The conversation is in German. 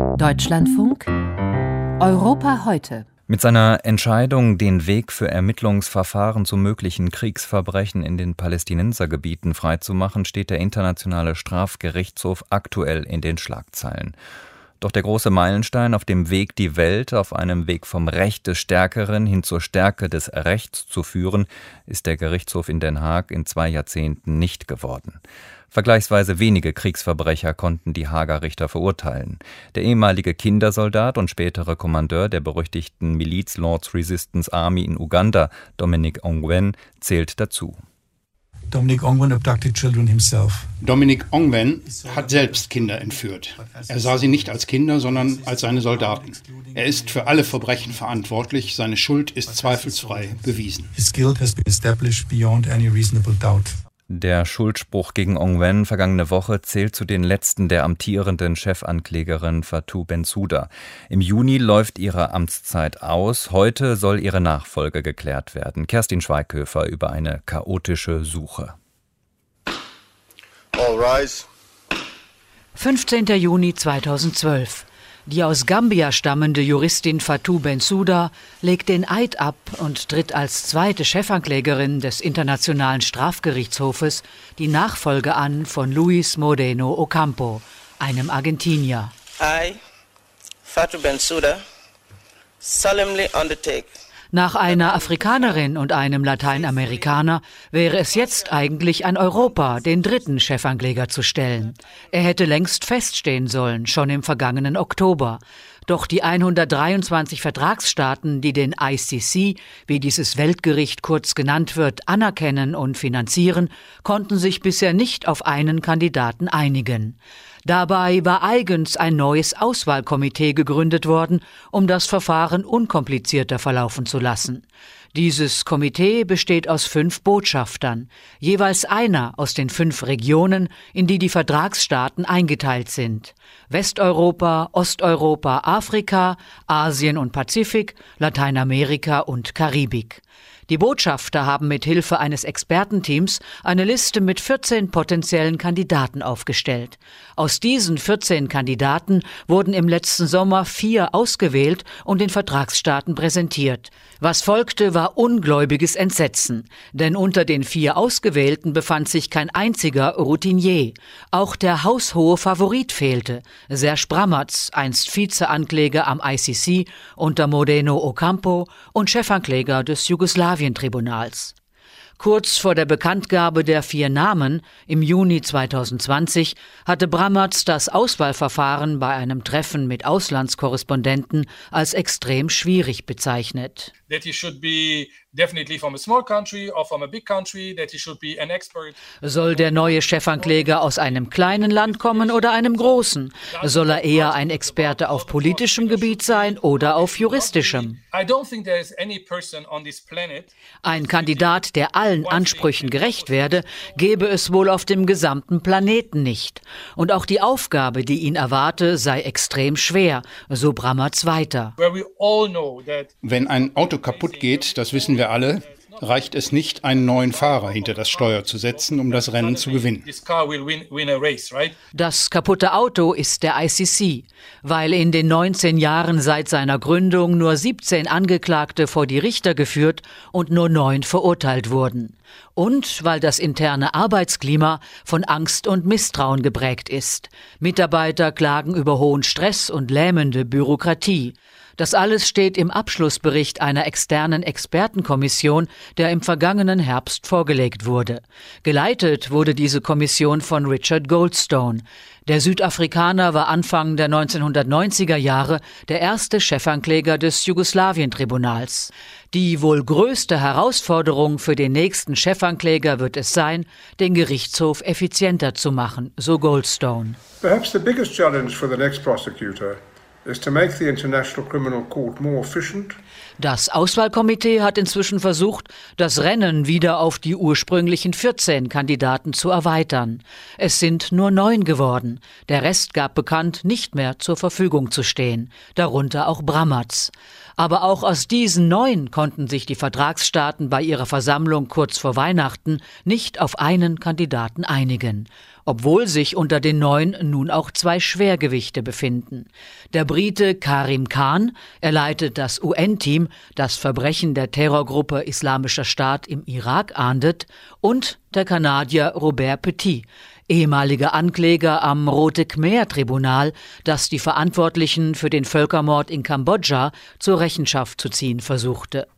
Deutschlandfunk Europa heute. Mit seiner Entscheidung, den Weg für Ermittlungsverfahren zu möglichen Kriegsverbrechen in den Palästinensergebieten freizumachen, steht der Internationale Strafgerichtshof aktuell in den Schlagzeilen. Doch der große Meilenstein auf dem Weg, die Welt auf einem Weg vom Recht des Stärkeren hin zur Stärke des Rechts zu führen, ist der Gerichtshof in Den Haag in 2 Jahrzehnten nicht geworden. Vergleichsweise wenige Kriegsverbrecher konnten die Haager Richter verurteilen. Der ehemalige Kindersoldat und spätere Kommandeur der berüchtigten Miliz Lord's Resistance Army in Uganda, Dominic Ongwen, zählt dazu. Dominic Ongwen abducted children himself. Dominic Ongwen hat selbst Kinder entführt. Er sah sie nicht als Kinder, sondern als seine Soldaten. Er ist für alle Verbrechen verantwortlich. Seine Schuld ist zweifelsfrei bewiesen. His guilt has been established beyond any reasonable doubt. Der Schuldspruch gegen Ongwen vergangene Woche zählt zu den letzten der amtierenden Chefanklägerin Fatou Bensouda. Im Juni läuft ihre Amtszeit aus. Heute soll ihre Nachfolge geklärt werden. Kerstin Schweighöfer über eine chaotische Suche. All rise. 15. Juni 2012. Die aus Gambia stammende Juristin Fatou Bensouda legt den Eid ab und tritt als zweite Chefanklägerin des Internationalen Strafgerichtshofes die Nachfolge an von Luis Moreno Ocampo, einem Argentinier. I, Fatou Bensouda, solemnly undertake. Nach einer Afrikanerin und einem Lateinamerikaner wäre es jetzt eigentlich an Europa, den dritten Chefankläger zu stellen. Er hätte längst feststehen sollen, schon im vergangenen Oktober. Doch die 123 Vertragsstaaten, die den ICC, wie dieses Weltgericht kurz genannt wird, anerkennen und finanzieren, konnten sich bisher nicht auf einen Kandidaten einigen. Dabei war eigens ein neues Auswahlkomitee gegründet worden, um das Verfahren unkomplizierter verlaufen zu lassen. Dieses Komitee besteht aus 5 Botschaftern, jeweils einer aus den 5 Regionen, in die die Vertragsstaaten eingeteilt sind: Westeuropa, Osteuropa, Afrika, Asien und Pazifik, Lateinamerika und Karibik. Die Botschafter haben mit Hilfe eines Expertenteams eine Liste mit 14 potenziellen Kandidaten aufgestellt. Aus diesen 14 Kandidaten wurden im letzten Sommer 4 ausgewählt und den Vertragsstaaten präsentiert. Was folgte, war ungläubiges Entsetzen, denn unter den 4 Ausgewählten befand sich kein einziger Routinier. Auch der haushohe Favorit fehlte, Serge Brammertz, einst Vizeankläger am ICC unter Moreno Ocampo und Chefankläger des Jugoslawien-Tribunals. Kurz vor der Bekanntgabe der 4 Namen im Juni 2020 hatte Brammertz das Auswahlverfahren bei einem Treffen mit Auslandskorrespondenten als extrem schwierig bezeichnet. Soll der neue Chefankläger aus einem kleinen Land kommen oder einem großen? Soll er eher ein Experte auf politischem Gebiet sein oder auf juristischem? Ein Kandidat, der allen Ansprüchen gerecht werde, gäbe es wohl auf dem gesamten Planeten nicht. Und auch die Aufgabe, die ihn erwarte, sei extrem schwer, so Brammertz weiter. Wenn ein Auto kaputt geht, das wissen wir alle, reicht es nicht, einen neuen Fahrer hinter das Steuer zu setzen, um das Rennen zu gewinnen. Das kaputte Auto ist der ICC, weil in den 19 Jahren seit seiner Gründung nur 17 Angeklagte vor die Richter geführt und nur 9 verurteilt wurden. Und weil das interne Arbeitsklima von Angst und Misstrauen geprägt ist. Mitarbeiter klagen über hohen Stress und lähmende Bürokratie. Das alles steht im Abschlussbericht einer externen Expertenkommission, der im vergangenen Herbst vorgelegt wurde. Geleitet wurde diese Kommission von Richard Goldstone. Der Südafrikaner war Anfang der 1990er Jahre der erste Chefankläger des Jugoslawien-Tribunals. Die wohl größte Herausforderung für den nächsten Chefankläger wird es sein, den Gerichtshof effizienter zu machen, so Goldstone. Perhaps the biggest challenge for the next prosecutor is to make the International Criminal Court more efficient. Das Auswahlkomitee hat inzwischen versucht, das Rennen wieder auf die ursprünglichen 14 Kandidaten zu erweitern. Es sind nur 9 geworden. Der Rest gab bekannt, nicht mehr zur Verfügung zu stehen, darunter auch Brammertz. Aber auch aus diesen 9 konnten sich die Vertragsstaaten bei ihrer Versammlung kurz vor Weihnachten nicht auf einen Kandidaten einigen. obwohl sich unter den 9 nun auch 2 Schwergewichte befinden. Der Brite Karim Khan, er leitet das UN-Team, das Verbrechen der Terrorgruppe Islamischer Staat im Irak ahndet, und der Kanadier Robert Petit, ehemaliger Ankläger am Rote Khmer-Tribunal, das die Verantwortlichen für den Völkermord in Kambodscha zur Rechenschaft zu ziehen versuchte.